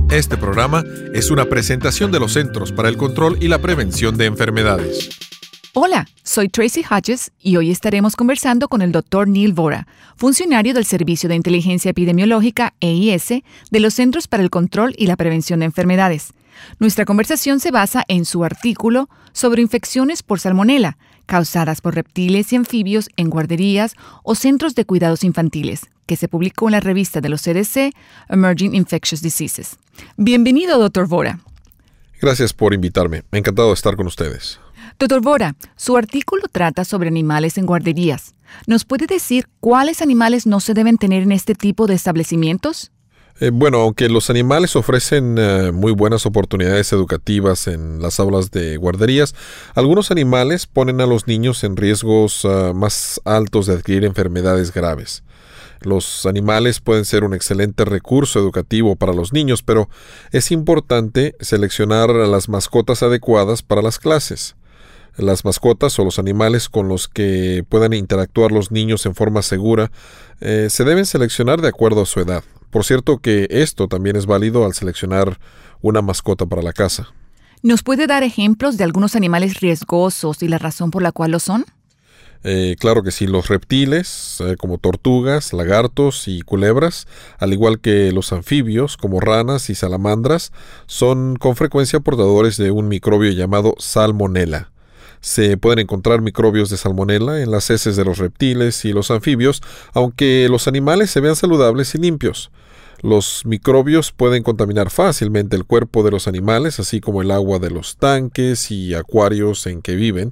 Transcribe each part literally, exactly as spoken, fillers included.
Este programa es una presentación de los Centros para el Control y la Prevención de Enfermedades. Hola, soy Tracy Hodges y hoy estaremos conversando con el doctor Neil Vora, funcionario del Servicio de Inteligencia Epidemiológica E I S de los Centros para el Control y la Prevención de Enfermedades. Nuestra conversación se basa en su artículo sobre infecciones por salmonela, causadas por reptiles y anfibios en guarderías o centros de cuidados infantiles, que se publicó en la revista de los C D C, Emerging Infectious Diseases. Bienvenido, doctor Vora. Gracias por invitarme. Encantado de estar con ustedes. Doctor Vora, su artículo trata sobre animales en guarderías. ¿Nos puede decir cuáles animales no se deben tener en este tipo de establecimientos? Eh, bueno, aunque los animales ofrecen eh, muy buenas oportunidades educativas en las aulas de guarderías, algunos animales ponen a los niños en riesgos uh, más altos de adquirir enfermedades graves. Los animales pueden ser un excelente recurso educativo para los niños, pero es importante seleccionar a las mascotas adecuadas para las clases. Las mascotas o los animales con los que puedan interactuar los niños en forma segura eh, se deben seleccionar de acuerdo a su edad. Por cierto que esto también es válido al seleccionar una mascota para la casa. ¿Nos puede dar ejemplos de algunos animales riesgosos y la razón por la cual lo son? Eh, claro que sí, los reptiles, eh, como tortugas, lagartos y culebras, al igual que los anfibios, como ranas y salamandras, son con frecuencia portadores de un microbio llamado salmonela. Se pueden encontrar microbios de salmonela en las heces de los reptiles y los anfibios, aunque los animales se vean saludables y limpios. Los microbios pueden contaminar fácilmente el cuerpo de los animales, así como el agua de los tanques y acuarios en que viven.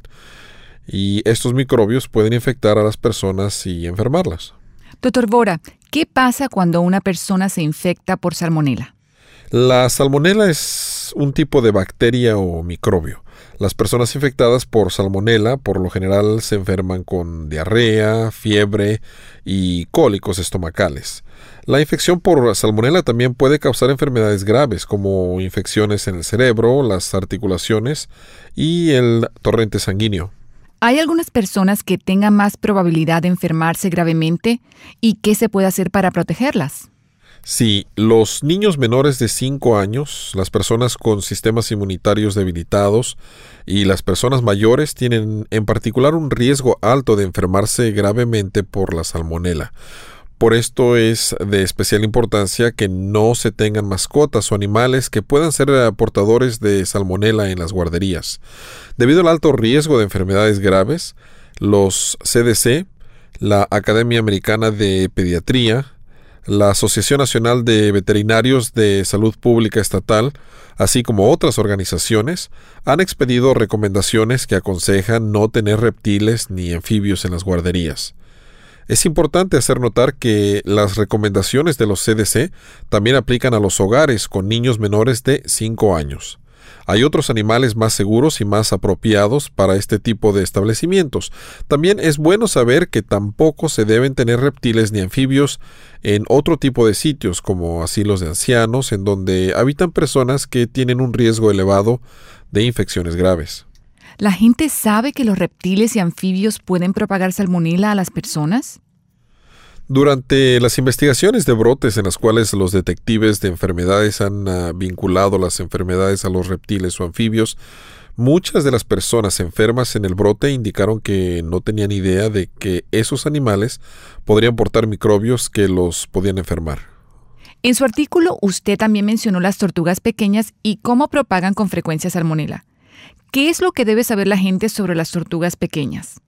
Y estos microbios pueden infectar a las personas y enfermarlas. Doctor Vora, ¿qué pasa cuando una persona se infecta por salmonela? La salmonela es un tipo de bacteria o microbio. Las personas infectadas por salmonela por lo general se enferman con diarrea, fiebre y cólicos estomacales. La infección por salmonela también puede causar enfermedades graves como infecciones en el cerebro, las articulaciones y el torrente sanguíneo. ¿Hay algunas personas que tengan más probabilidad de enfermarse gravemente? ¿Y qué se puede hacer para protegerlas? Sí, los niños menores de cinco años, las personas con sistemas inmunitarios debilitados y las personas mayores tienen en particular un riesgo alto de enfermarse gravemente por la salmonela. Por esto es de especial importancia que no se tengan mascotas o animales que puedan ser portadores de salmonela en las guarderías. Debido al alto riesgo de enfermedades graves, los C D C, la Academia Americana de Pediatría, la Asociación Nacional de Veterinarios de Salud Pública Estatal, así como otras organizaciones, han expedido recomendaciones que aconsejan no tener reptiles ni anfibios en las guarderías. Es importante hacer notar que las recomendaciones de los C D C también aplican a los hogares con niños menores de cinco años. Hay otros animales más seguros y más apropiados para este tipo de establecimientos. También es bueno saber que tampoco se deben tener reptiles ni anfibios en otro tipo de sitios como asilos de ancianos, en donde habitan personas que tienen un riesgo elevado de infecciones graves. ¿La gente sabe que los reptiles y anfibios pueden propagar salmonela a las personas? Durante las investigaciones de brotes en las cuales los detectives de enfermedades han uh, vinculado las enfermedades a los reptiles o anfibios, muchas de las personas enfermas en el brote indicaron que no tenían idea de que esos animales podrían portar microbios que los podían enfermar. En su artículo, usted también mencionó las tortugas pequeñas y cómo propagan con frecuencia salmonela. ¿Qué es lo que debe saber la gente sobre las tortugas pequeñas?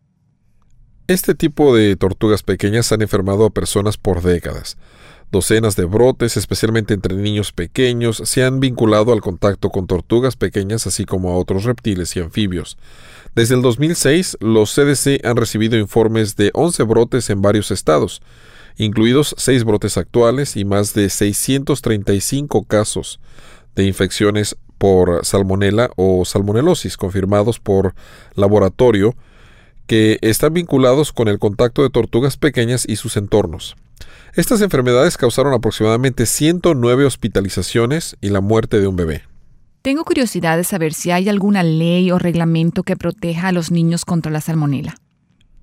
Este tipo de tortugas pequeñas han enfermado a personas por décadas. Docenas de brotes, especialmente entre niños pequeños, se han vinculado al contacto con tortugas pequeñas, así como a otros reptiles y anfibios. Desde el dos mil seis, los C D C han recibido informes de once brotes en varios estados, incluidos seis brotes actuales y más de seiscientos treinta y cinco casos de infecciones por salmonela o salmonelosis confirmados por laboratorio que están vinculados con el contacto de tortugas pequeñas y sus entornos. Estas enfermedades causaron aproximadamente ciento nueve hospitalizaciones y la muerte de un bebé. Tengo curiosidad de saber si hay alguna ley o reglamento que proteja a los niños contra la salmonela.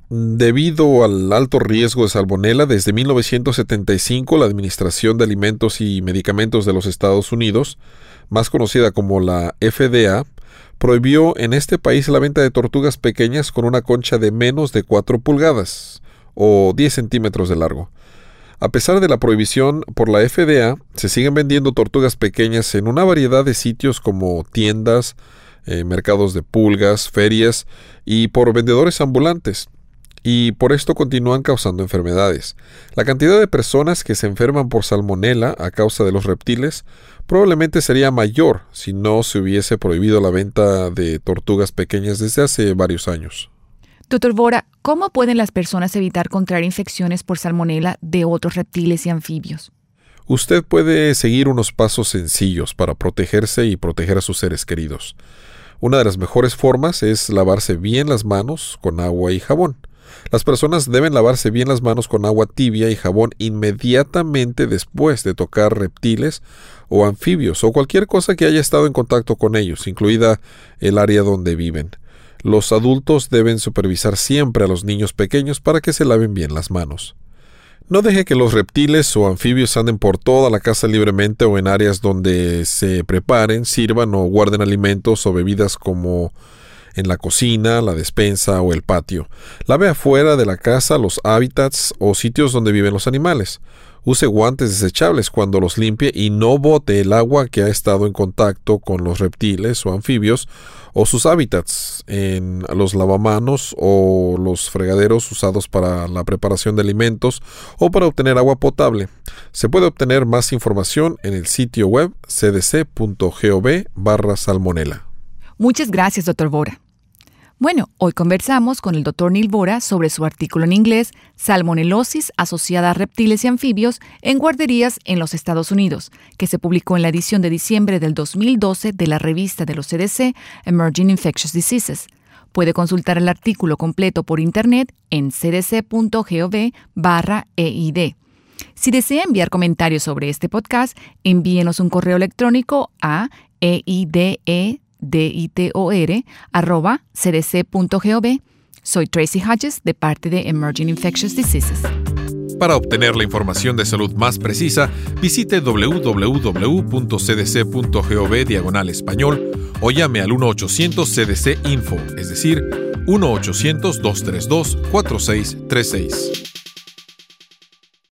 Debido al alto riesgo de salmonela, desde mil novecientos setenta y cinco la Administración de Alimentos y Medicamentos de los Estados Unidos, más conocida como la F D A, prohibió en este país la venta de tortugas pequeñas con una concha de menos de cuatro pulgadas o diez centímetros de largo. A pesar de la prohibición por la F D A, se siguen vendiendo tortugas pequeñas en una variedad de sitios como tiendas, eh, mercados de pulgas, ferias y por vendedores ambulantes. Y por esto continúan causando enfermedades. La cantidad de personas que se enferman por salmonela a causa de los reptiles probablemente sería mayor si no se hubiese prohibido la venta de tortugas pequeñas desde hace varios años. Doctor Vora, ¿cómo pueden las personas evitar contraer infecciones por salmonela de otros reptiles y anfibios? Usted puede seguir unos pasos sencillos para protegerse y proteger a sus seres queridos. Una de las mejores formas es lavarse bien las manos con agua y jabón. Las personas deben lavarse bien las manos con agua tibia y jabón inmediatamente después de tocar reptiles o anfibios o cualquier cosa que haya estado en contacto con ellos, incluida el área donde viven. Los adultos deben supervisar siempre a los niños pequeños para que se laven bien las manos. No deje que los reptiles o anfibios anden por toda la casa libremente o en áreas donde se preparen, sirvan o guarden alimentos o bebidas como en la cocina, la despensa o el patio. Lave afuera de la casa los hábitats o sitios donde viven los animales. Use guantes desechables cuando los limpie y no bote el agua que ha estado en contacto con los reptiles o anfibios o sus hábitats en los lavamanos o los fregaderos usados para la preparación de alimentos o para obtener agua potable. Se puede obtener más información en el sitio web c d c punto gov barra salmonela. Muchas gracias, doctor Vora. Bueno, hoy conversamos con el doctor Neil Vora sobre su artículo en inglés Salmonelosis asociada a reptiles y anfibios en guarderías en los Estados Unidos, que se publicó en la edición de diciembre del dos mil doce de la revista de los C D C, Emerging Infectious Diseases. Puede consultar el artículo completo por internet en c d c punto gov barra e i d. Si desea enviar comentarios sobre este podcast, envíenos un correo electrónico a eide ditor arroba cdc.gov. Soy Tracy Hodges de parte de Emerging Infectious Diseases. Para obtener la información de salud más precisa, visite w w w punto c d c punto gov diagonal español o llame al uno ochocientos C D C Info, es decir, uno ochocientos dos tres dos cuatro seis tres seis.